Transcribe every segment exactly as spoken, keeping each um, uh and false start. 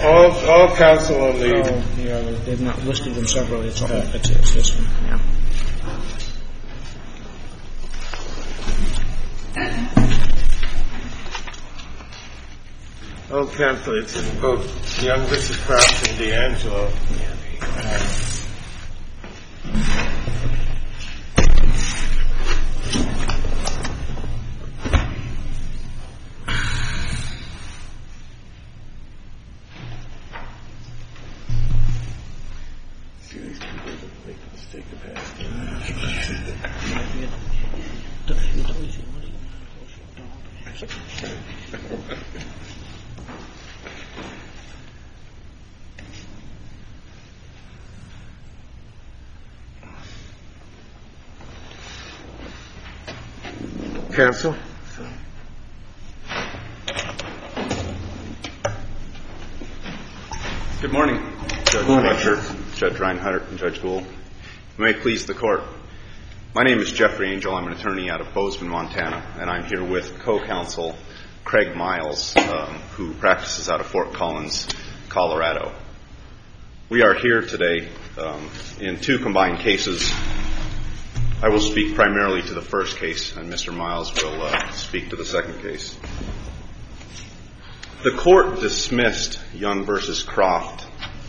All, all counsel on the... Oh, yeah, they've not listed them separately. It's all, it's, it's this one, yeah. All counsel, it's both Young versus Kraft and D'Angelo. Uh, Counsel? Good morning, Judge Fletcher, Judge Reinhardt, and Judge Gould. May it please the Court. My name is Jeffrey Angel. I'm an attorney out of Bozeman, Montana, and I'm here with co-counsel Craig Miles, um, who practices out of Fort Collins, Colorado. We are here today um, in two combined cases. I will speak primarily to the first case, and Mister Miles will uh, speak to the second case. The Court dismissed Young versus Croft,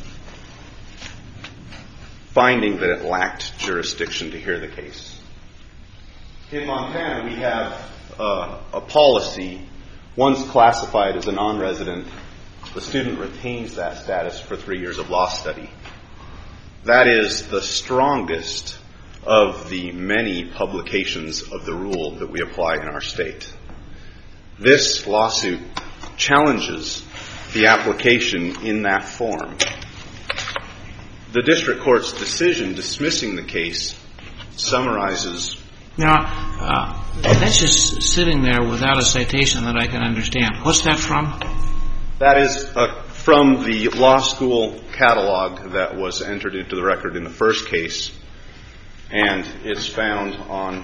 finding that it lacked jurisdiction to hear the case. In Montana, we have uh, a policy. Once classified as a non-resident, the student retains that status for three years of law study. That is the strongest of the many publications of the rule that we apply in our state. This lawsuit challenges the application in that form. The district court's decision dismissing the case summarizes. Now, uh, that's just sitting there without a citation that I can understand. What's that from? That is uh, from the law school catalog that was entered into the record in the first case. And it's found on,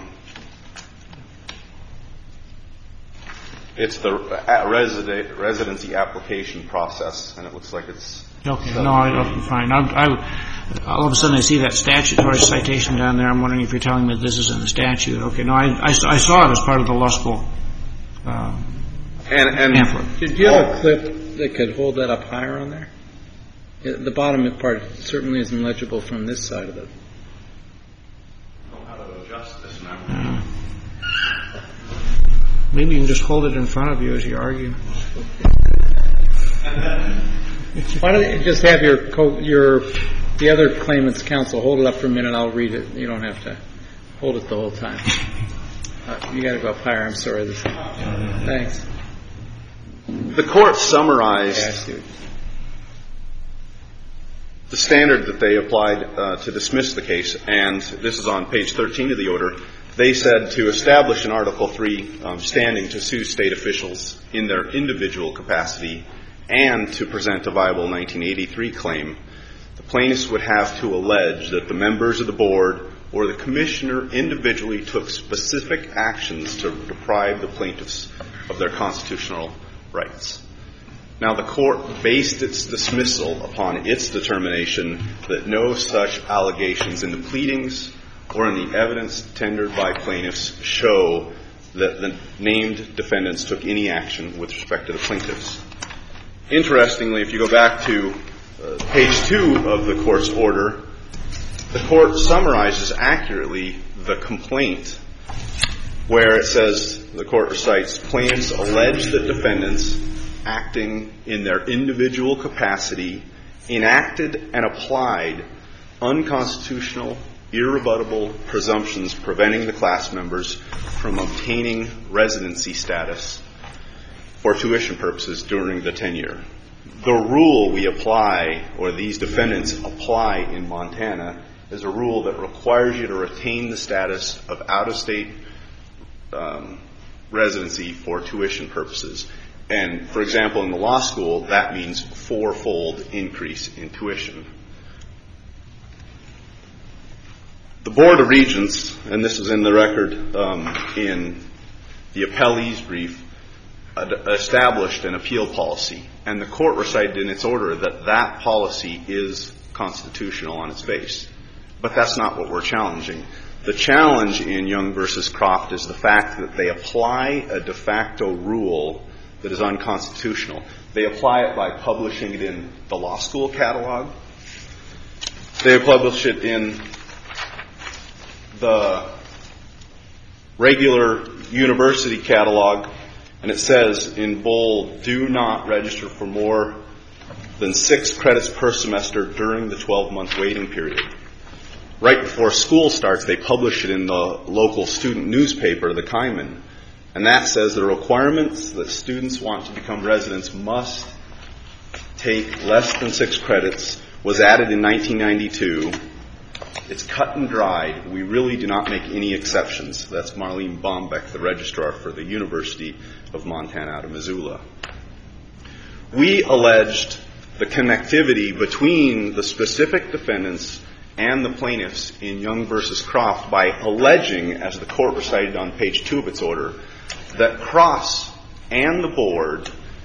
it's the resident, residency application process, and it looks like it's... Okay, no, I don't, fine. I, I, all of a sudden I see that statutory citation down there. I'm wondering if you're telling me that this is in the statute. Okay, no, I, I, I saw it as part of the law school um, and, and pamphlet. Did you have a clip that could hold that up higher on there? The bottom part certainly isn't legible from this side of it. Uh, maybe you can just hold it in front of you as you argue. Why don't you just have your co- your the other claimant's counsel hold it up for a minute? I'll read it. You don't have to hold it the whole time. Uh, you got to go up higher. I'm sorry. This. Thanks. The court summarized the standard that they applied uh, to dismiss the case, and this is on page thirteen of the order. They said to establish an Article three um, standing to sue state officials in their individual capacity and to present a viable nineteen eighty-three claim, the plaintiffs would have to allege that the members of the board or the commissioner individually took specific actions to deprive the plaintiffs of their constitutional rights. Now, the court based its dismissal upon its determination that no such allegations in the pleadings or in the evidence tendered by plaintiffs show that the named defendants took any action with respect to the plaintiffs. Interestingly, if you go back to uh, page two of the court's order, the court summarizes accurately the complaint where it says, the court recites, plaintiffs allege that defendants acting in their individual capacity enacted and applied unconstitutional, irrebuttable presumptions preventing the class members from obtaining residency status for tuition purposes during the tenure. The rule we apply, or these defendants apply in Montana, is a rule that requires you to retain the status of out-of-state um, residency for tuition purposes. And, for example, in the law school, that means fourfold increase in tuition. The Board of Regents, and this is in the record um, in the appellee's brief, established an appeal policy, and the court recited in its order that that policy is constitutional on its face. But that's not what we're challenging. The challenge in Young versus Croft is the fact that they apply a de facto rule that is unconstitutional. They apply it by publishing it in the law school catalog. They publish it in the regular university catalog, and it says in bold, do not register for more than six credits per semester during the twelve-month waiting period. Right before school starts, they publish it in the local student newspaper, the Kaiman, and that says the requirements that students want to become residents must take less than six credits was added in nineteen ninety-two. It's cut and dried. We really do not make any exceptions. That's Marlene Bombeck, the registrar for the University of Montana out of Missoula. We alleged the connectivity between the specific defendants and the plaintiffs in Young versus Croft by alleging, as the court recited on page two of its order, that Cross and the board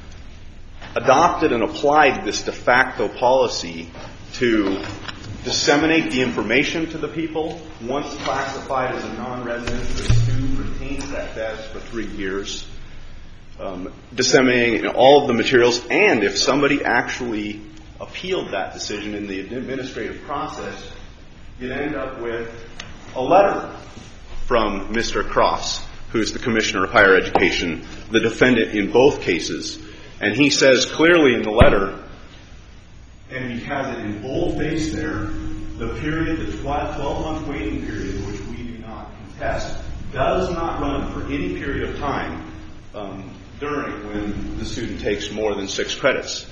adopted and applied this de facto policy to disseminate the information to the people. Once classified as a non-resident, the student retains that status for three years, um, disseminating all of the materials. And if somebody actually appealed that decision in the administrative process, you'd end up with a letter from Mister Cross, who is the Commissioner of Higher Education, the defendant in both cases. And he says clearly in the letter, and he has it in boldface there, the period, the twelve-month waiting period, which we do not contest, does not run for any period of time um, during when the student takes more than six credits.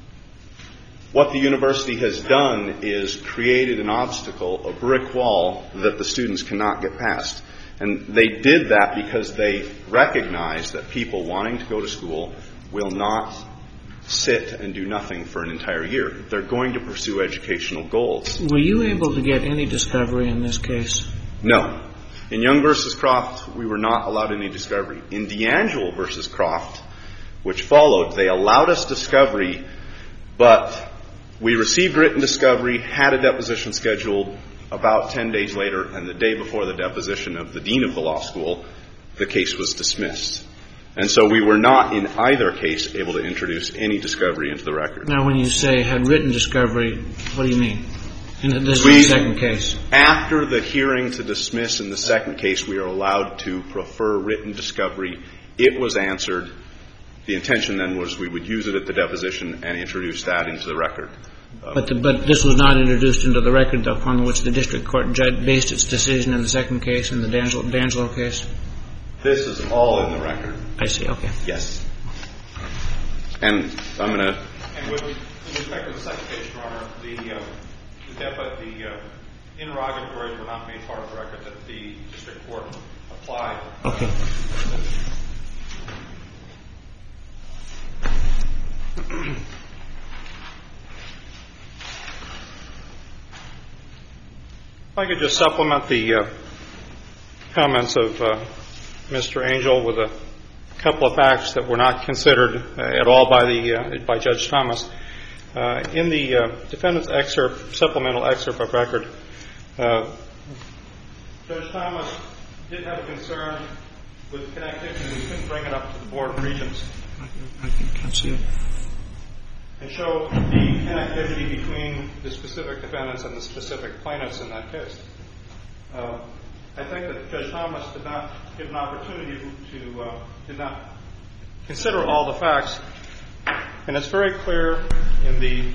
What the university has done is created an obstacle, a brick wall, that the students cannot get past. And they did that because they recognize that people wanting to go to school will not sit and do nothing for an entire year. They're going to pursue educational goals. Were you able to get any discovery in this case? No. In Young versus Croft, we were not allowed any discovery. In DeAngelo versus Croft, which followed, they allowed us discovery, but we received written discovery, had a deposition scheduled about ten days later, and the day before the deposition of the dean of the law school, the case was dismissed. And so we were not, in either case, able to introduce any discovery into the record. Now, when you say had written discovery, what do you mean? In this we, is the second case. After the hearing to dismiss in the second case, we are allowed to prefer written discovery. It was answered. The intention then was we would use it at the deposition and introduce that into the record. Um, but, the, but this was not introduced into the record upon which the district court judge based its decision in the second case, in the DeAngelo, DeAngelo case? This is all in the record. I see, okay. Yes. And I'm going to... And with, with respect to the second case, Your Honor, the, uh, the, depo- the uh, interrogatories were not made part of the record that the district court applied. Okay. If I could just supplement the uh, comments of uh, Mister Angel with a couple of facts that were not considered uh, at all by the uh, by Judge Thomas. Uh, in the uh, defendant's excerpt, supplemental excerpt of record, uh, Judge Thomas did have a concern with connectivity. We couldn't bring it up to the Board of Regents. I can't see it. And show the connectivity between the specific defendants and the specific plaintiffs in that case. Uh, I think that Judge Thomas did not give an opportunity to, uh, did not consider all the facts. And it's very clear in the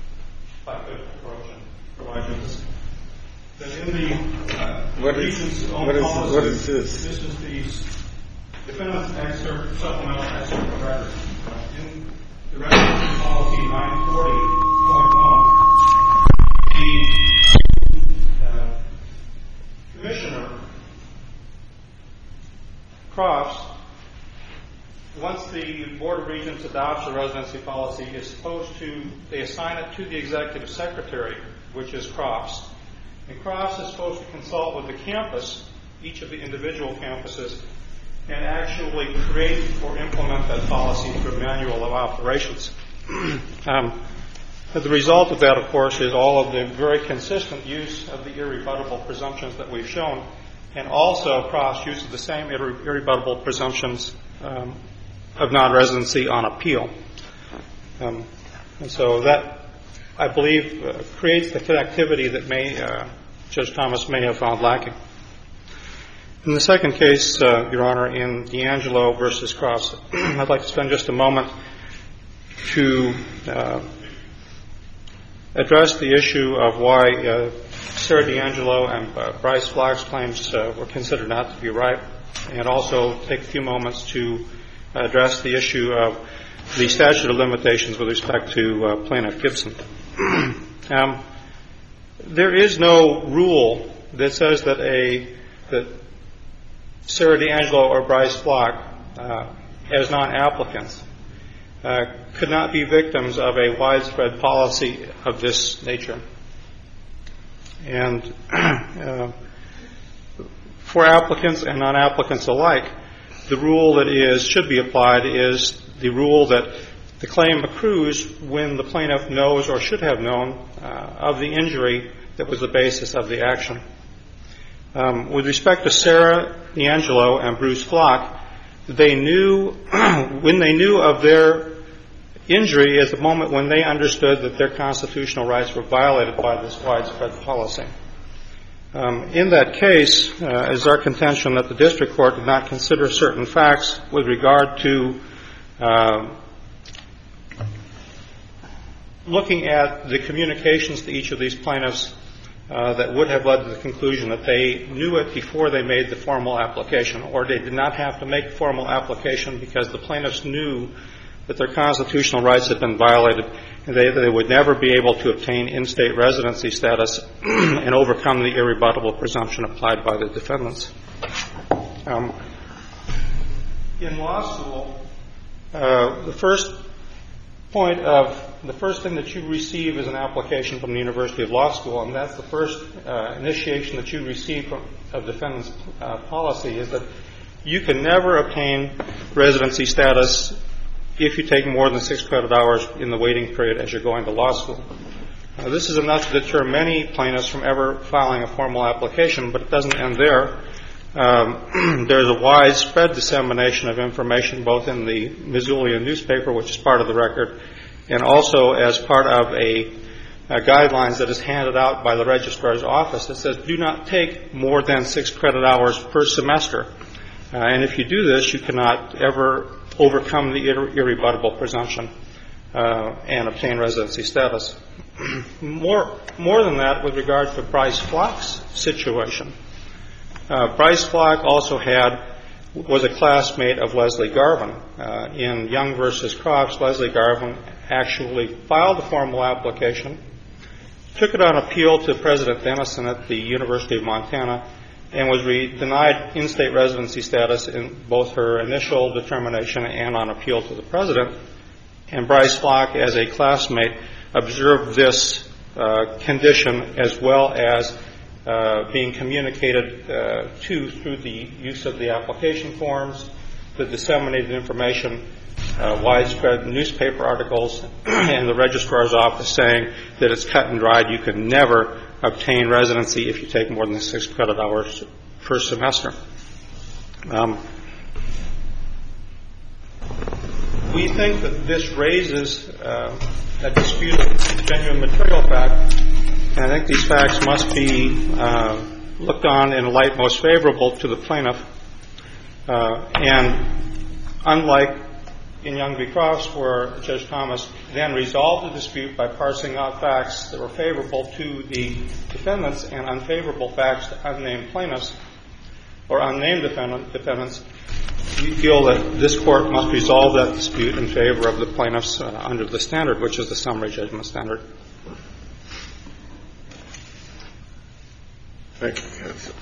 provisions that in the uh, what is, Regents' own what is, policy, what is this? This is the defendant's excerpt, supplemental excerpt of record. Uh, in the Regents' policy nine forty point one, the uh, commissioner, Crofts, once the Board of Regents adopts a residency policy, is supposed to, they assign it to the executive secretary, which is Crofts. And Crofts is supposed to consult with the campus, each of the individual campuses, and actually create or implement that policy through a manual of operations. um, the result of that, of course, is all of the very consistent use of the irrebuttable presumptions that we've shown, and also cross-use of the same irre- irrebuttable presumptions um, of non-residency on appeal. Um, and so that, I believe, uh, creates the connectivity that may uh, Judge Thomas may have found lacking. In the second case, uh, Your Honor, in D'Angelo versus Cross, I'd like to spend just a moment to uh, address the issue of why uh, Sarah D'Angelo and uh, Bryce Flack's claims uh, were considered not to be right, and also take a few moments to address the issue of the statute of limitations with respect to uh, Plaintiff Gibson. um, there is no rule that says that a that Sarah D'Angelo or Bryce Flack, uh, as non-applicants, uh, could not be victims of a widespread policy of this nature. And uh, for applicants and non-applicants alike, the rule that is should be applied is the rule that the claim accrues when the plaintiff knows or should have known uh, of the injury that was the basis of the action. Um, with respect to Sarah D'Angelo and Bruce Flack, they knew when they knew of their injury is the moment when they understood that their constitutional rights were violated by this widespread policy. Um, in that case, uh, is our contention that the district court did not consider certain facts with regard to uh, looking at the communications to each of these plaintiffs uh, that would have led to the conclusion that they knew it before they made the formal application, or they did not have to make formal application because the plaintiffs knew that their constitutional rights had been violated, and they, they would never be able to obtain in-state residency status and overcome the irrebuttable presumption applied by the defendants. Um, in law school, uh, the first point of the first thing that you receive is an application from the University of Law School, and that's the first uh, initiation that you receive from of defendant's uh, policy, is that you can never obtain residency status if you take more than six credit hours in the waiting period as you're going to law school. Uh, this is enough to deter many plaintiffs from ever filing a formal application, but it doesn't end there. Um, there's a widespread dissemination of information both in the Missoulian newspaper, which is part of the record, and also as part of a, a guidelines that is handed out by the registrar's office that says do not take more than six credit hours per semester. Uh, and if you do this, you cannot ever overcome the irre- irrebuttable presumption uh, and obtain residency status. more, more than that, with regard to Bryce Flack's situation, uh, Bryce Flack also had was a classmate of Leslie Garvin. Uh, in Young versus Crofts, Leslie Garvin actually filed a formal application, took it on appeal to President Denison at the University of Montana, and was re- denied in-state residency status in both her initial determination and on appeal to the president. And Bryce Flack, as a classmate, observed this uh, condition as well as uh, being communicated uh, to through the use of the application forms, the disseminated information, uh, widespread newspaper articles, and the registrar's office saying that it's cut and dried. You can never obtain residency if you take more than six credit hours per semester. Um, we think that this raises uh, a dispute of genuine material fact, and I think these facts must be uh, looked on in a light most favorable to the plaintiff. Uh, and unlike in Young v. Crofts, where Judge Thomas then resolved the dispute by parsing out facts that were favorable to the defendants and unfavorable facts to unnamed plaintiffs or unnamed defendant, defendants, we feel that this court must resolve that dispute in favor of the plaintiffs uh, under the standard, which is the summary judgment standard. Thank you, counsel.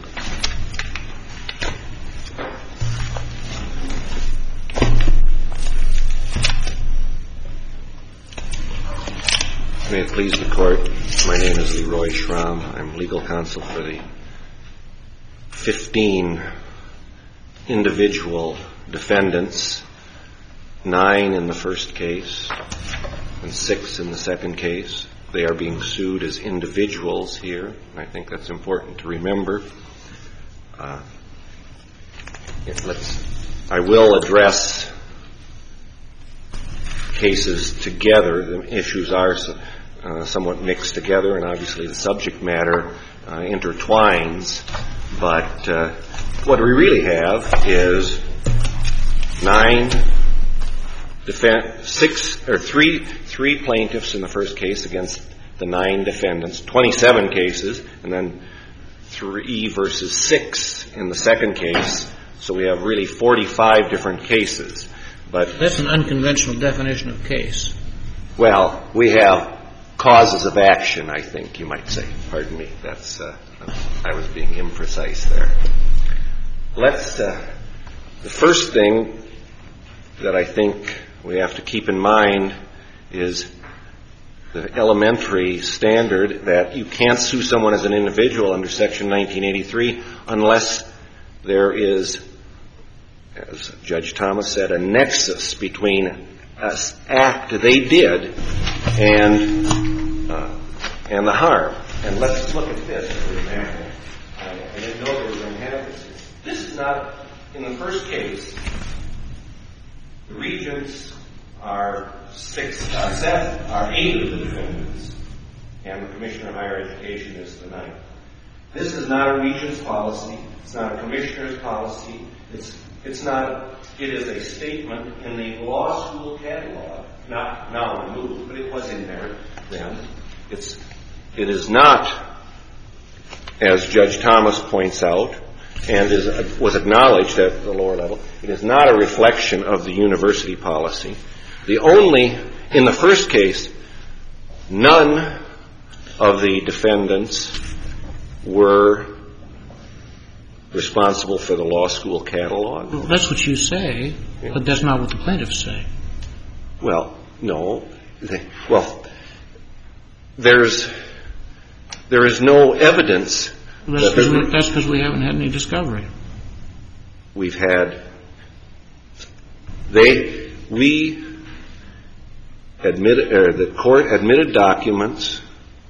May it please the Court, my name is Leroy Schramm. I'm legal counsel for the fifteen individual defendants, nine in the first case and six in the second case. They are being sued as individuals here, and I think that's important to remember. Uh, let's, I will address cases together. The issues are uh, somewhat mixed together, and obviously the subject matter uh, intertwines. But uh, what we really have is nine, defen- six or three, three plaintiffs in the first case against the nine defendants, twenty-seven cases, and then three versus six in the second case. So we have really forty-five different cases. But that's an unconventional definition of case. Well, we have causes of action, I think you might say. Pardon me. That's uh, I was being imprecise there. Let's. Uh, the first thing that I think we have to keep in mind is the elementary standard that you can't sue someone as an individual under Section nineteen eighty-three unless there is, as Judge Thomas said, a nexus between an act they did and uh, and the harm. And let's look at this, for example. I, I didn't know they were going to have this. This is not, in the first case, the regents are six, uh, seven, are eight of the defendants, and the Commissioner of Higher Education is the ninth. This is not a regent's policy. It's not a commissioner's policy. It's it's not. It is a statement in the law school catalog, not now removed, but it was in there then. It's it is not, as Judge Thomas points out, and is was acknowledged at the lower level. It is not a reflection of the university policy. The only, in the first case, none of the defendants were responsible for the law school catalog. Well, that's what you say, yeah. But that's not what the plaintiffs say. Well, no. They, well, there's there is no evidence. Well, that's because we, we haven't had any discovery. We've had. They we. Admitted, or the court admitted documents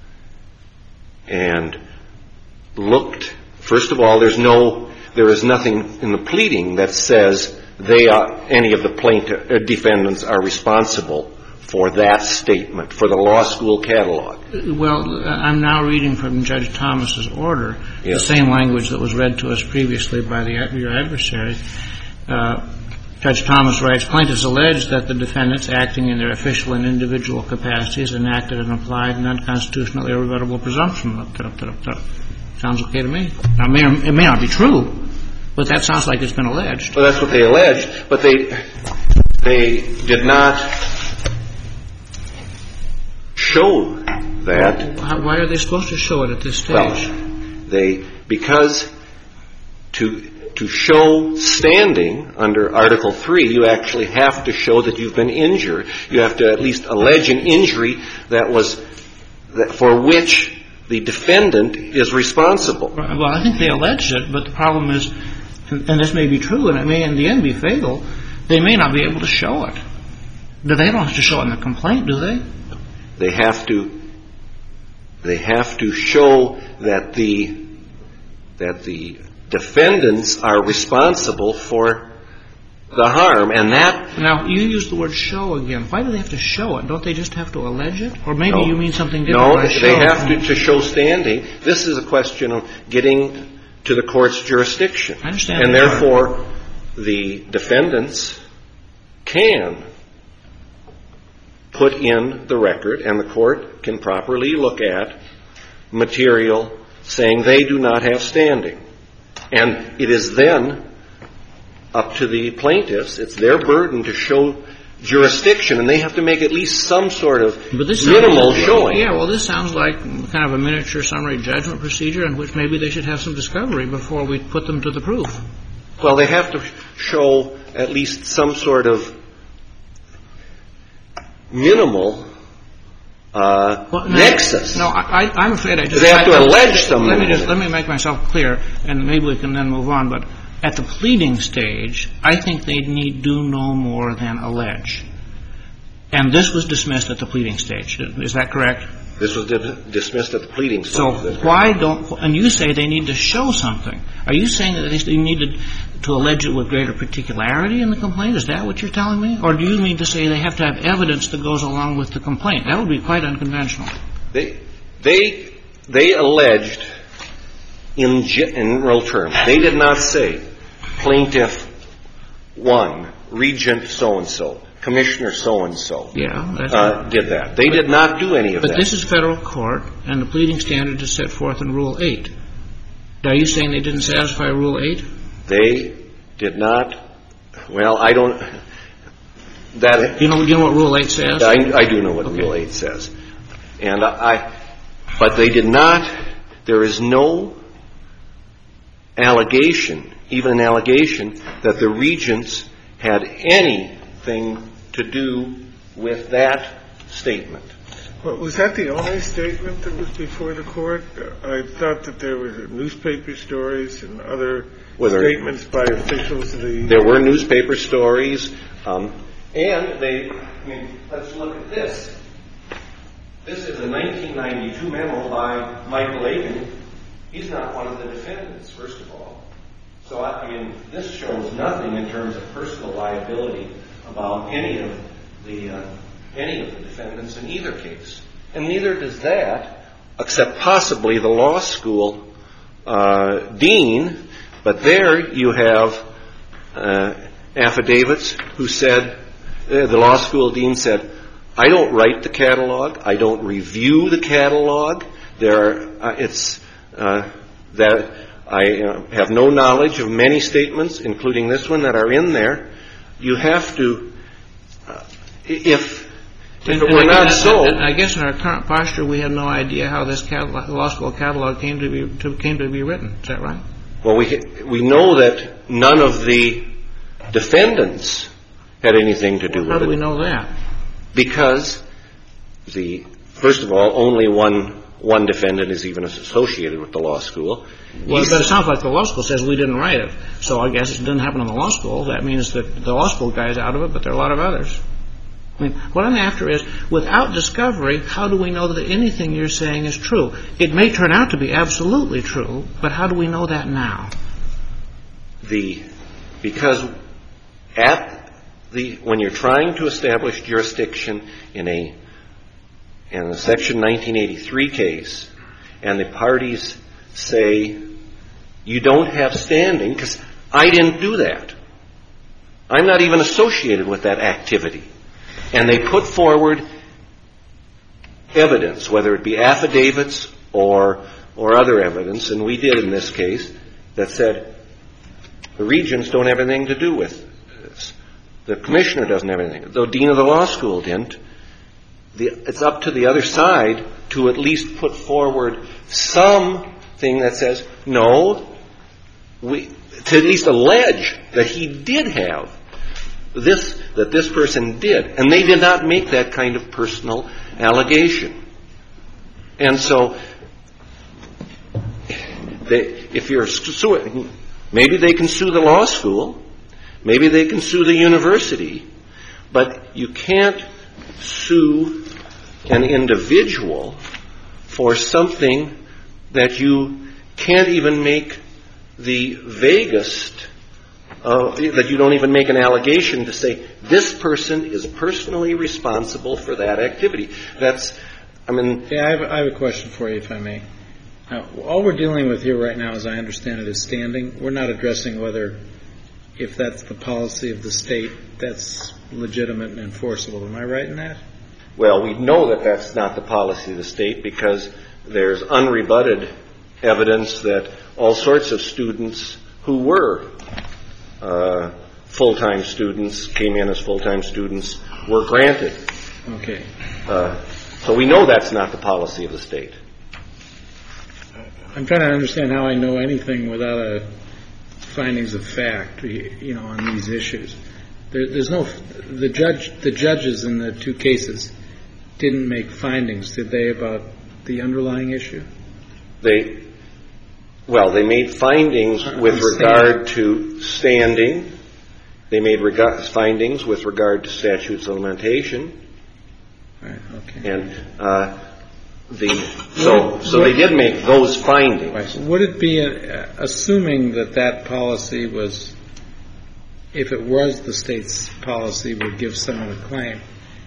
and looked. First of all, there's no, there is nothing in the pleading that says they are, any of the plaintiff uh, defendants are responsible for that statement, for the law school catalog. Well, I'm now reading from Judge Thomas's order, yes. The same language that was read to us previously by the, your adversary. Uh, Judge Thomas writes, plaintiffs allege that the defendants, acting in their official and individual capacities, enacted and applied an unconstitutional irrebuttable presumption. Sounds okay to me. Now, it may, or, it may not be true, but that sounds like it's been alleged. Well, that's what they alleged, but they they did not show that. Well, why are they supposed to show it at this stage? Well, they because to. To show standing under Article three, you actually have to show that you've been injured. You have to at least allege an injury that was that for which the defendant is responsible. Well, I think they alleged it, but the problem is, and this may be true, and it may in the end be fatal, they may not be able to show it. They don't have to show it in the complaint, do they? They have to. They have to show that the that the defendants are responsible for the harm, and that... Now, you use the word show again. Why do they have to show it? Don't they just have to allege it? Or maybe no. you mean something different. No, they have to, to show standing. This is a question of getting to the court's jurisdiction. I understand. And therefore, part. the defendants can put in the record, and the court can properly look at material saying they do not have standing. And it is then up to the plaintiffs, it's their burden to show jurisdiction, and they have to make at least some sort of minimal like, showing. Yeah, well, this sounds like kind of a miniature summary judgment procedure in which maybe they should have some discovery before we put them to the proof. Well, they have to show at least some sort of minimal Uh, well, no, nexus. No, I, I'm afraid I just... They have to I, allege something. Let me just, let me make myself clear, and maybe we can then move on, but at the pleading stage, I think they need do no more than allege. And this was dismissed at the pleading stage. Is that correct? This was di- dismissed at the pleading stage. So why don't, and you say they need to show something. Are you saying that they needed to allege it with greater particularity in the complaint? Is that what you're telling me? Or do you mean to say they have to have evidence that goes along with the complaint? That would be quite unconventional. They, they, they alleged in general terms. They did not say plaintiff one, regent so-and-so, commissioner so-and-so yeah, that's uh, right. did that. They did not do any of but that. But this is federal court, and the pleading standard is set forth in Rule eight. Are you saying they didn't satisfy Rule eight? They did not. Well, I don't. That you know, you know what Rule eight says? I, I do know what okay. Rule eight says, and I. But they did not. There is no allegation, even an allegation, that the regents had anything to do with that statement. Well, was that the only statement that was before the court? I thought that there were newspaper stories and other Whether, statements by officials of the... There were newspaper stories, um, and they... I mean, let's look at this. This is a nineteen ninety-two memo by Michael Aiken. He's not one of the defendants, first of all. So, I, I mean, this shows nothing in terms of personal liability about any of the... Uh, any of the defendants in either case. And neither does that, except possibly the law school uh, dean, but there you have uh, affidavits who said, uh, the law school dean said, I don't write the catalog, I don't review the catalog, there are, uh, it's uh, that I uh, have no knowledge of many statements, including this one, that are in there. You have to, uh, if If it were not so, I guess in our current posture, we have no idea how this catalog, law school catalog came to be to, came to be written. Is that right? Well, we we know that none of the defendants had anything to do well, with it. How do we know that? Because the first of all, only one one defendant is even associated with the law school. Well, He's, but it sounds like the law school says we didn't write it. So I guess it didn't happen in the law school. That means that the law school guy is out of it, but there are a lot of others. I mean, what I'm after is, without discovery, how do we know that anything you're saying is true? It may turn out to be absolutely true, but how do we know that now? The because at the when you're trying to establish jurisdiction in a in a Section nineteen eighty-three case, and the parties say you don't have standing because I didn't do that. I'm not even associated with that activity. And they put forward evidence, whether it be affidavits or or other evidence, and we did in this case, that said the regents don't have anything to do with this. The commissioner doesn't have anything. The dean of the law school didn't. The, it's up to the other side to at least put forward something that says, no, we, to at least allege that he did have this, that this person did. And they did not make that kind of personal allegation. And so, they, if you're suing, maybe they can sue the law school, maybe they can sue the university, but you can't sue an individual for something that you can't even make the vaguest Uh, that you don't even make an allegation to say this person is personally responsible for that activity. That's, I mean... Yeah, I have, I have a question for you, if I may. Now, all we're dealing with here right now, as I understand it, is standing. We're not addressing whether, if that's the policy of the state, that's legitimate and enforceable. Am I right in that? Well, we know that that's not the policy of the state because there's unrebutted evidence that all sorts of students who were Uh, full-time students, came in as full-time students, were granted. Okay. Uh, so we know that's not the policy of the state. I'm trying to understand how I know anything without a findings of fact, you know, on these issues. There, there's no, the judge, the judges in the two cases didn't make findings, did they, about the underlying issue? They, Well, they made findings with regard to standing. They made rega- findings with regard to statutes of limitation. Right, okay. And uh, the so so they did make those findings. Would it be, a, assuming that that policy was, if it was the state's policy, would give someone a claim,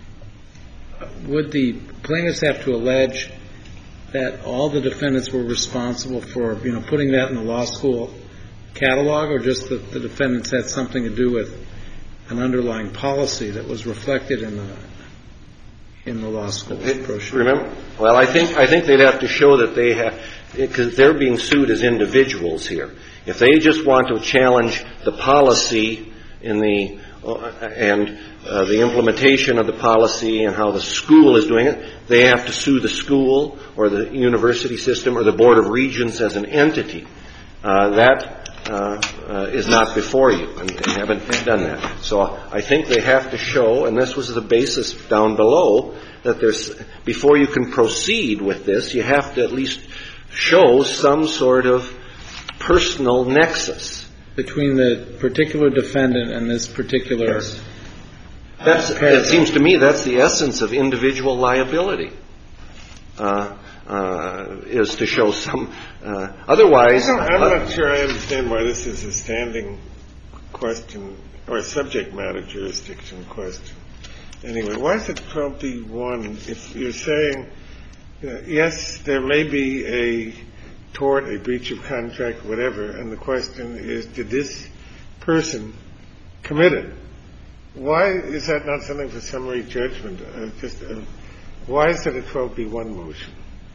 would the plaintiffs have to allege that all the defendants were responsible for, you know, putting that in the law school catalog, or just that the defendants had something to do with an underlying policy that was reflected in the in the law school brochure? Remember, well, I think I think they'd have to show that they have, because they're being sued as individuals here. If they just want to challenge the policy in the uh, and uh, the implementation of the policy and how the school is doing it, they have to sue the school or the university system or the Board of Regents as an entity. Uh, that uh, uh, is not before you, and they haven't done that. So I think they have to show, and this was the basis down below, that there's, before you can proceed with this, you have to at least show some sort of personal nexus between the particular defendant and this particular. Yes. That's, it seems to me that's the essence of individual liability, uh, uh, is to show some. Uh, otherwise, I'm not uh, sure I understand why this is a standing question or a subject matter jurisdiction question. Anyway, why is it twelve B one if you're saying, you know, yes, there may be a tort, a breach of contract, whatever, and the question is, did this person commit it? Why is that not something for summary judgment? Uh, just uh, why is it a twelve B one motion?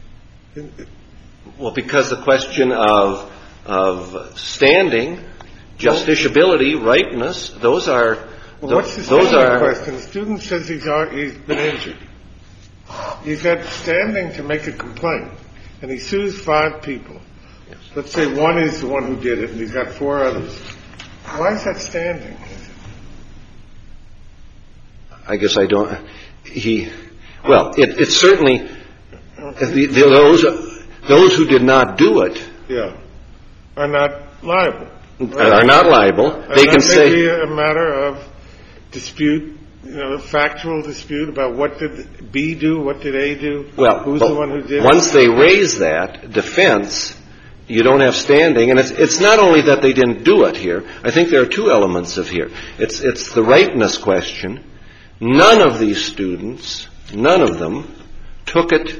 Well, because the question of of standing, justiciability, rightness, those are well, what's the those are question. The student says he's he's been injured. He's got standing to make a complaint, and he sues five people. Yes. Let's say one is the one who did it, and he's got four others. Why is that standing? I guess I don't. He, well, it, it's certainly the, the, those those who did not do it. Yeah, are not liable. Right? Are not liable. And they can say be a matter of dispute, you know, a factual dispute about what did B do, what did A do. Well, who's the one who did once it? they raise that defense, you don't have standing, and it's it's not only that they didn't do it here. I think there are two elements of here. It's it's the rightness question. None of these students, none of them, took it,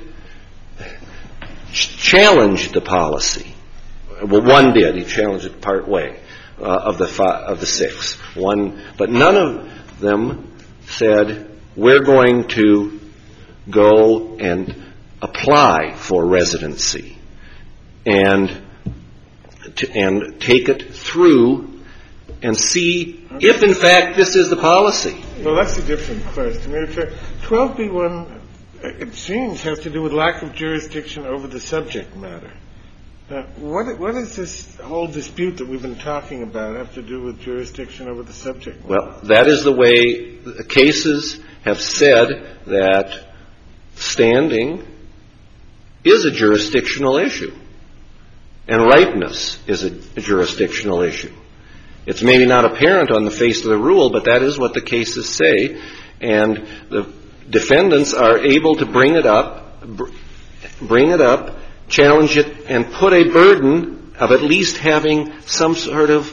challenged the policy. Well, one did. He challenged it part way uh, of the five, of the six. One, but none of them said, we're going to go and apply for residency and to, and take it through and see if, in fact, this is the policy. Well, that's a different question. I mean, twelve B one, it seems, has to do with lack of jurisdiction over the subject matter. Now, what, what is this whole dispute that we've been talking about have to do with jurisdiction over the subject matter? Well, that is the way the cases have said that standing is a jurisdictional issue, and rightness is a, a jurisdictional issue. It's maybe not apparent on the face of the rule, but that is what the cases say, and the defendants are able to bring it up, br- bring it up, challenge it, and put a burden of at least having some sort of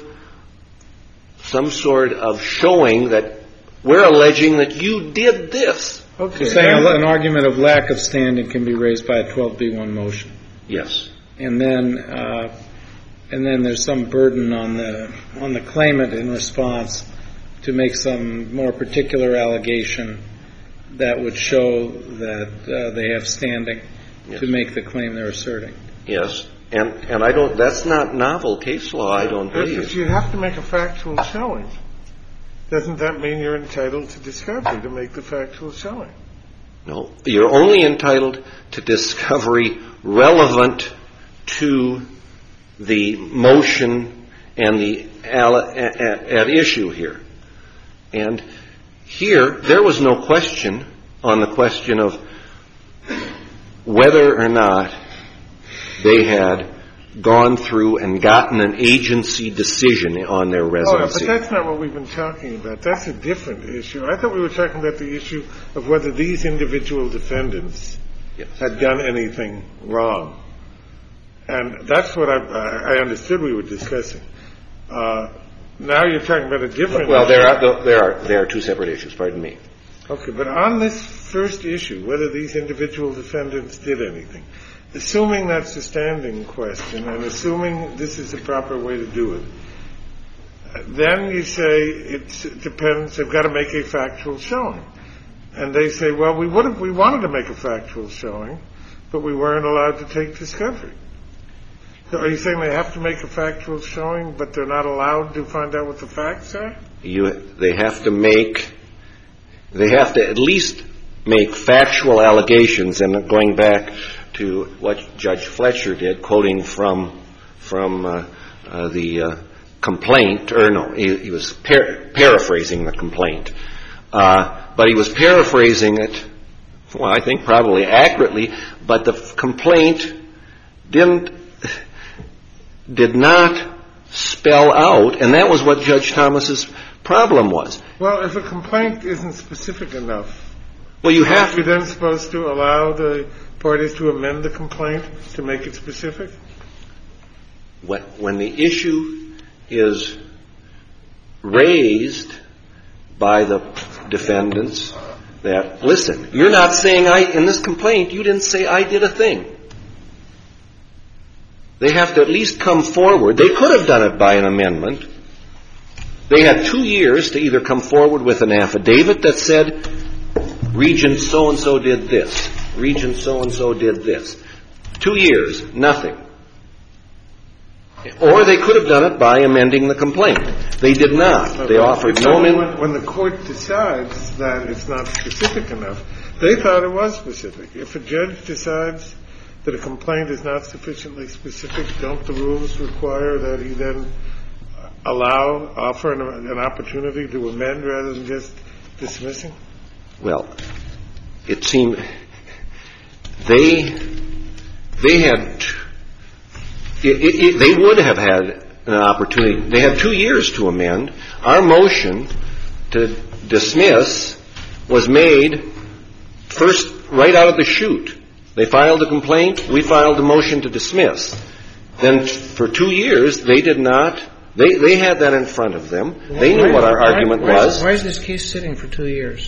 some sort of showing that we're alleging that you did this. Okay. So saying an argument of lack of standing can be raised by a twelve B one motion. Yes. And then uh, and then there's some burden on the on the claimant in response to make some more particular allegation that would show that uh, they have standing. Yes. To make the claim they're asserting. Yes, and and I don't. That's not novel case law. I don't believe. If you have to make a factual showing, doesn't that mean you're entitled to discovery to make the factual showing? No, you're only entitled to discovery relevant to the motion and the at, at issue here. And here there was no question on the question of whether or not they had gone through and gotten an agency decision on their residency. Oh, but that's not what we've been talking about. That's a different issue. I thought we were talking about the issue of whether these individual defendants yes. had done anything wrong. And that's what I, I understood we were discussing. Uh, now you're talking about a different well, issue. Well, there are, there are, there are two separate issues. Pardon me. Okay, but on this first issue, whether these individual defendants did anything, assuming that's a standing question and assuming this is the proper way to do it, then you say it depends, they've got to make a factual showing. And they say, well, we would have, we wanted to make a factual showing, but we weren't allowed to take discovery. So are you saying they have to make a factual showing, but they're not allowed to find out what the facts are? You, they have to make, they have to at least make factual allegations, and going back to what Judge Fletcher did, quoting from from uh, uh, the uh, complaint, or no, he, he was par- paraphrasing the complaint, uh, but he was paraphrasing it, well, I think probably accurately, but the f- complaint didn't did not spell out, and that was what Judge Thomas's problem was. Well, if a complaint isn't specific enough, well, you have are you then supposed to allow the parties to amend the complaint to make it specific? When, when the issue is raised by the defendants that, listen, you're not saying I, in this complaint, you didn't say I did a thing. They have to at least come forward. They could have done it by an amendment. They had two years to either come forward with an affidavit that said, Regent so-and-so did this. Regent so-and-so did this. Two years, nothing. Or they could have done it by amending the complaint. They did not. They offered no amendment. When the court decides that it's not specific enough, they thought it was specific. If a judge decides that a complaint is not sufficiently specific, don't the rules require that he then allow, offer an, an opportunity to amend rather than just dismissing? Well, it seemed they they had it, it, it, they would have had an opportunity. They had two years to amend. Our motion to dismiss was made first right out of the chute. They filed a complaint. We filed a motion to dismiss. Then for two years, they did not. They they had that in front of them. They knew what our argument was. Why is this case sitting for two years?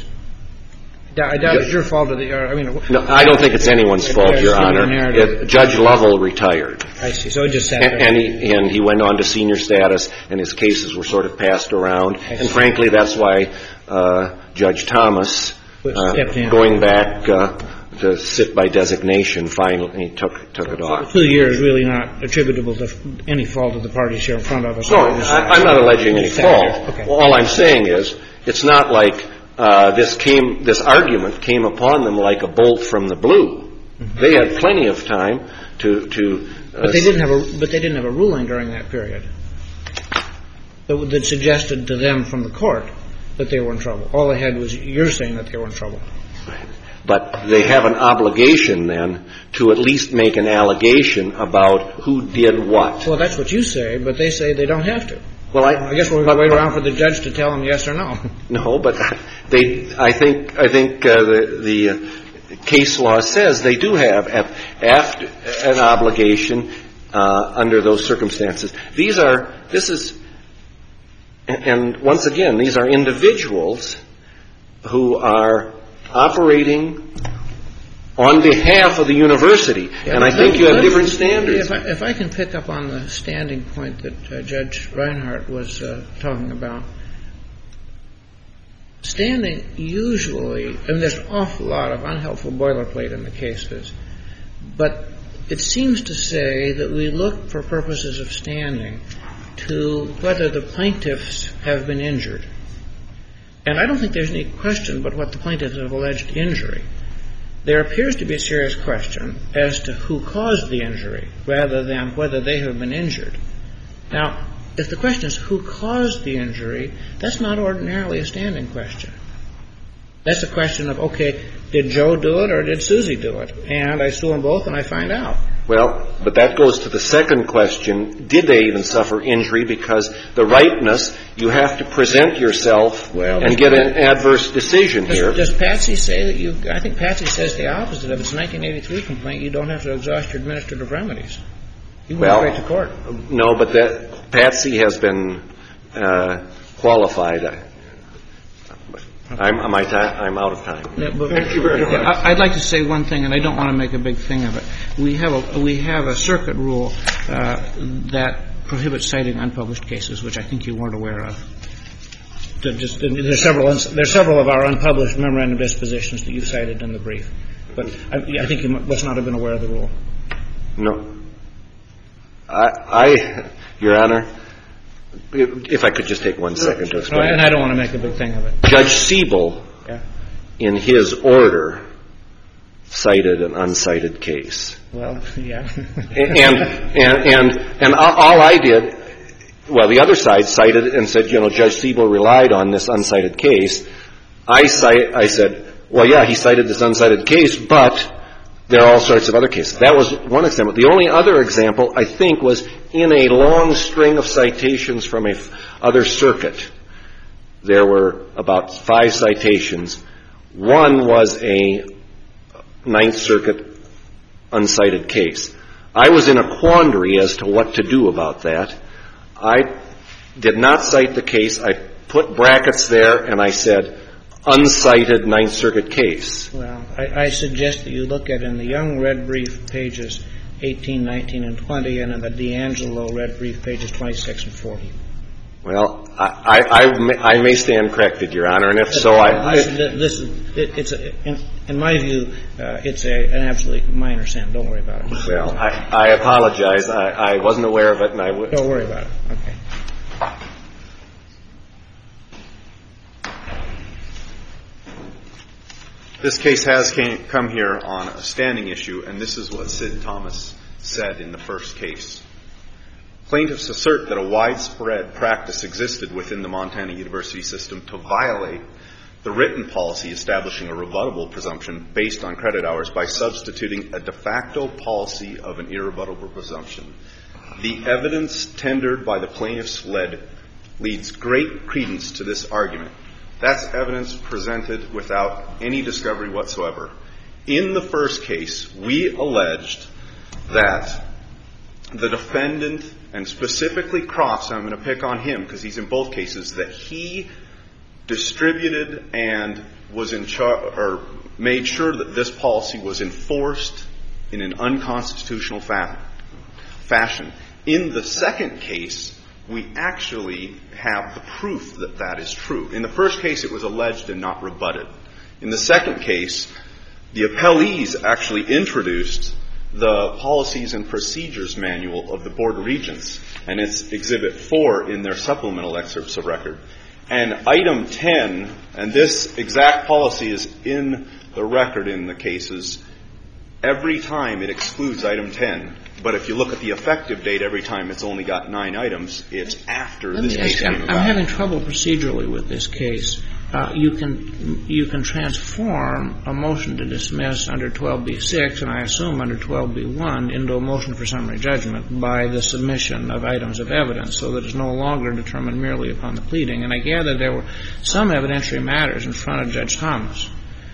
I doubt it's your fault. Or the, or, I mean, no, I don't think it's anyone's fault, Your Honor. It, Judge Lovell retired. I see. So it just sat and, there. And he, and he went on to senior status, and his cases were sort of passed around. And frankly, that's why uh, Judge Thomas, uh, going back uh, to sit by designation, finally took took it off. So two years really not attributable to any fault of the parties here in front of us. No, I, I'm not alleging any fault. Okay. All I'm saying is it's not like Uh, this came, this argument came upon them like a bolt from the blue. Mm-hmm. They had plenty of time to, to. Uh, but they didn't have a, but they didn't have a ruling during that period that, that suggested to them from the court that they were in trouble. All they had was you're saying that they were in trouble. But they have an obligation then to at least make an allegation about who did what. Well, that's what you say, but they say they don't have to. Well, I, I guess we're going to wait around for the judge to tell them yes or no. No, but they. I think. I think uh, the the uh, case law says they do have after an obligation uh, under those circumstances. These are. This is. And once again, these are individuals who are operating on behalf of the university, yeah, and I think you have different standards. If I, if I can pick up on the standing point that uh, Judge Reinhardt was uh, talking about, standing usually, and there's an awful lot of unhelpful boilerplate in the cases, but it seems to say that we look for purposes of standing to whether the plaintiffs have been injured. And I don't think there's any question but what the plaintiffs have alleged injury. There appears to be a serious question as to who caused the injury rather than whether they have been injured. Now, if the question is who caused the injury, that's not ordinarily a standing question. That's a question of, okay, did Joe do it or did Susie do it? And I sue them both and I find out. Well, but that goes to the second question. Did they even suffer injury? Because the ripeness, you have to present yourself well, and get an adverse decision does, here. Does Patsy say that you – I think Patsy says the opposite. If it's a nineteen eighty-three complaint, you don't have to exhaust your administrative remedies. You well, go straight to court. No, but that Patsy has been uh, qualified. I'm, I'm, I'm out of time. Yeah, but, Thank you very much. I'd like to say one thing, and I don't want to make a big thing of it. We have a we have a circuit rule uh, that prohibits citing unpublished cases, which I think you weren't aware of. Just, there's several there's several of our unpublished memorandum dispositions that you cited in the brief, but I, I think you must not have been aware of the rule. No, I, I Your Honor. If I could just take one second to explain. No, and I don't want to make a big thing of it. Judge Siebel, yeah. in his order, cited an uncited case. Well, yeah. and, and, and, and all I did, well, the other side cited it and said, you know, Judge Siebel relied on this uncited case. I, cite, I said, well, yeah, he cited this uncited case, but there are all sorts of other cases. That was one example. The only other example, I think, was in a long string of citations from a f- other circuit. There were about five citations. One was a Ninth Circuit uncited case. I was in a quandary as to what to do about that. I did not cite the case. I put brackets there, and I said, uncited Ninth Circuit case. Well, I, I suggest that you look at in the Young red brief pages eighteen, nineteen, and twenty, and in the D'Angelo red brief pages twenty-six and forty. Well, I, I, I, may, I may stand corrected, Your Honor, and if but, so, I... I this is, it, it's a, in, in my view, uh, it's a, an absolutely minor sin. Don't worry about it. Well, I, I apologize. I, I wasn't aware of it, and I would... Don't worry about it. Okay. This case has came, come here on a standing issue, and this is what Sid Thomas said in the first case. Plaintiffs assert that a widespread practice existed within the Montana University system to violate the written policy establishing a rebuttable presumption based on credit hours by substituting a de facto policy of an irrebuttable presumption. The evidence tendered by the plaintiffs led leads great credence to this argument. That's evidence presented without any discovery whatsoever. In the first case, we alleged that the defendant, and specifically Crofts, I'm going to pick on him because he's in both cases, that he distributed and was in charge or made sure that this policy was enforced in an unconstitutional fa- fashion. In the second case, we actually have the proof that that is true. In the first case, it was alleged and not rebutted. In the second case, the appellees actually introduced the policies and procedures manual of the Board of Regents, and it's Exhibit four in their supplemental excerpts of record. And Item ten, and this exact policy is in the record in the cases, every time it excludes Item ten. But if you look at the effective date, every time it's only got nine items, it's after Let this case ask, came I'm, about. I'm having trouble procedurally with this case. Uh, you can you can transform a motion to dismiss under twelve B six, and I assume under twelve B one, into a motion for summary judgment by the submission of items of evidence, so that it's no longer determined merely upon the pleading. And I gather there were some evidentiary matters in front of Judge Thomas.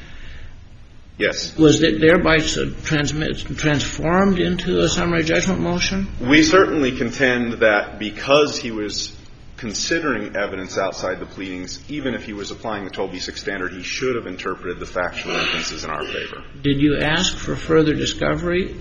Yes. Was it thereby transmit, transformed into a summary judgment motion? We certainly contend that because he was considering evidence outside the pleadings, even if he was applying the twelve B six standard, he should have interpreted the factual inferences in our favor. Did you ask for further discovery?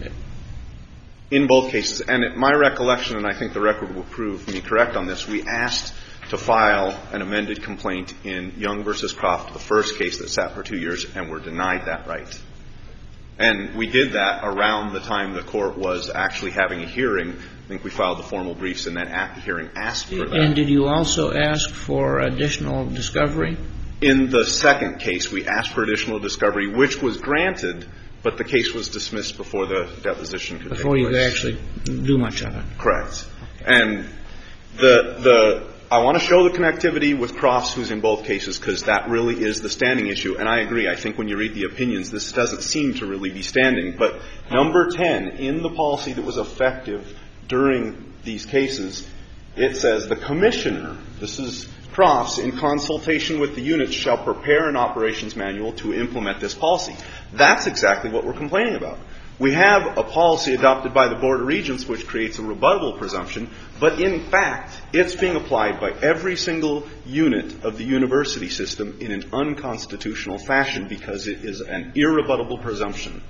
In both cases. And at my recollection, and I think the record will prove me correct on this, we asked to file an amended complaint in Young versus Croft, the first case that sat for two years, and were denied that right. And we did that around the time the court was actually having a hearing. I think we filed the formal briefs, and then at the hearing asked for that. And did you also ask for additional discovery? In the second case, we asked for additional discovery, which was granted, but the case was dismissed before the deposition could take place. Before you could actually do much of it. Correct. And the the I want to show the connectivity with Crofts, who's in both cases, because that really is the standing issue. And I agree. I think when you read the opinions, this doesn't seem to really be standing. But number ten, in the policy that was effective during these cases, it says the commissioner, this is Crofts, in consultation with the units, shall prepare an operations manual to implement this policy. That's exactly what we're complaining about. We have a policy adopted by the Board of Regents which creates a rebuttable presumption, but in fact, it's being applied by every single unit of the university system in an unconstitutional fashion because it is an irrebuttable presumption.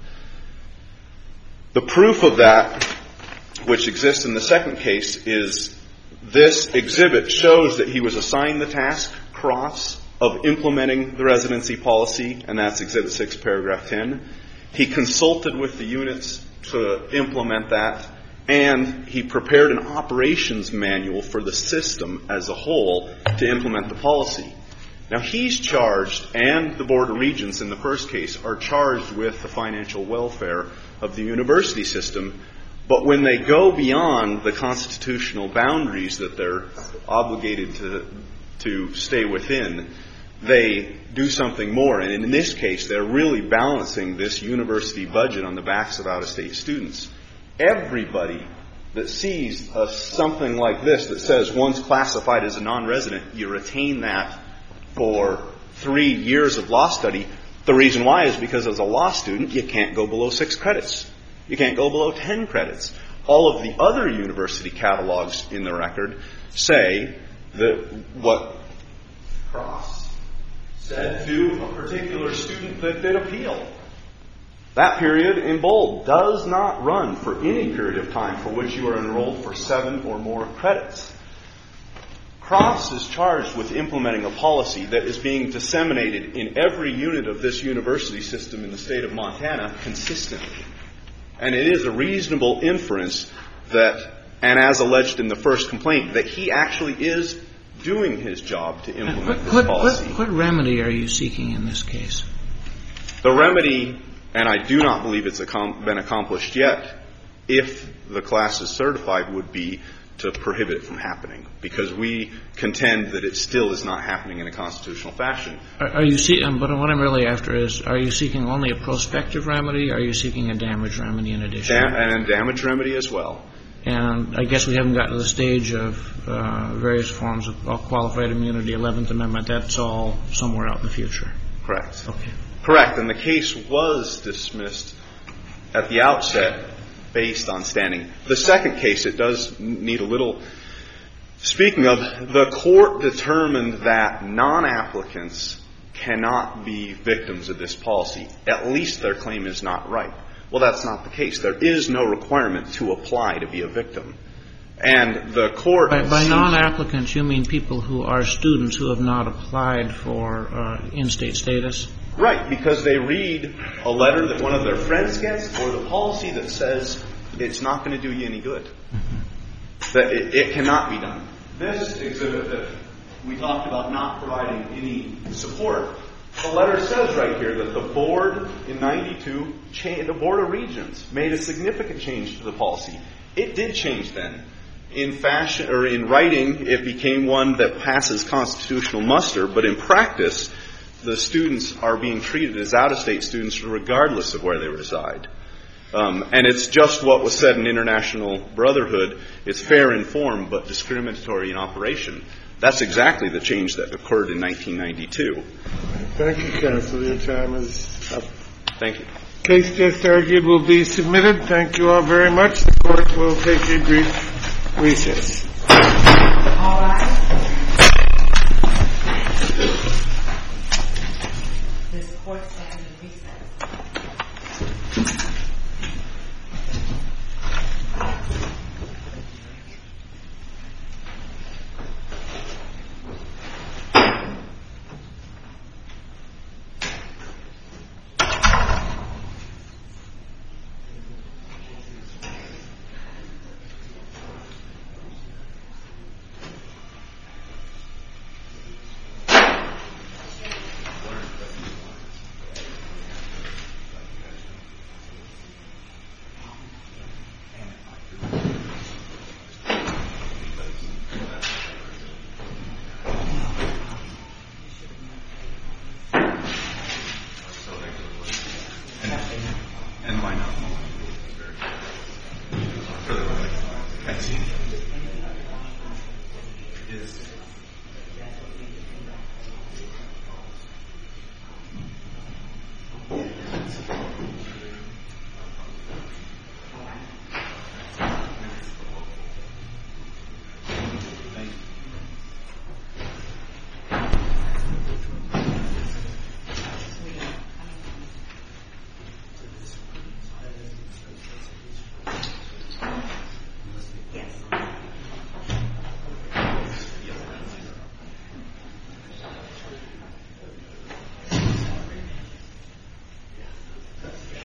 The proof of that, which exists in the second case, is this exhibit shows that he was assigned the task, Crofts, of implementing the residency policy, and that's Exhibit six, Paragraph ten. He consulted with the units to implement that, and he prepared an operations manual for the system as a whole to implement the policy. Now, he's charged, and the Board of Regents in the first case are charged with the financial welfare of the university system, but when they go beyond the constitutional boundaries that they're obligated to, to stay within, they do something more. And in this case, they're really balancing this university budget on the backs of out-of-state students. Everybody that sees a, something like this that says once classified as a non-resident, you retain that for three years of law study. The reason why is because as a law student, you can't go below six credits. You can't go below ten credits. All of the other university catalogs in the record say that what Crofts said to a particular student that did appeal. That period in bold does not run for any period of time for which you are enrolled for seven or more credits. Crofts is charged with implementing a policy that is being disseminated in every unit of this university system in the state of Montana consistently. And it is a reasonable inference that, and as alleged in the first complaint, that he actually is doing his job to implement what, this what, policy. What, what remedy are you seeking in this case? The remedy, and I do not believe it's accom- been accomplished yet, if the class is certified, would be to prohibit it from happening, because we contend that it still is not happening in a constitutional fashion. Are, are you see- um, but what I'm really after is, are you seeking only a prospective remedy, or are you seeking a damage remedy in addition? Da- and a damage remedy as well. And I guess we haven't gotten to the stage of uh, various forms of qualified immunity, eleventh Amendment. That's all somewhere out in the future. Correct. Okay. Correct. And the case was dismissed at the outset based on standing. The second case, it does need a little. Speaking of, the court determined that non-applicants cannot be victims of this policy. At least their claim is not right. Well, that's not the case. There is no requirement to apply to be a victim. And the court... By, by non-applicants, you mean people who are students who have not applied for uh, in-state status? Right, because they read a letter that one of their friends gets or the policy that says it's not going to do you any good. Mm-hmm. That it, it cannot be done. This exhibit that we talked about not providing any support, the letter says right here that the board in ninety-two, cha- the Board of Regents made a significant change to the policy. It did change then. In fashion, or in writing, it became one that passes constitutional muster, but in practice, the students are being treated as out-of-state students regardless of where they reside. Um, and it's just what was said in International Brotherhood. It's fair in form, but discriminatory in operation. That's exactly the change that occurred in nineteen ninety-two. Thank you, counsel. Your time is up. Thank you. Case just argued will be submitted. Thank you all very much. The court will take a brief recess. All right. This court stands in recess.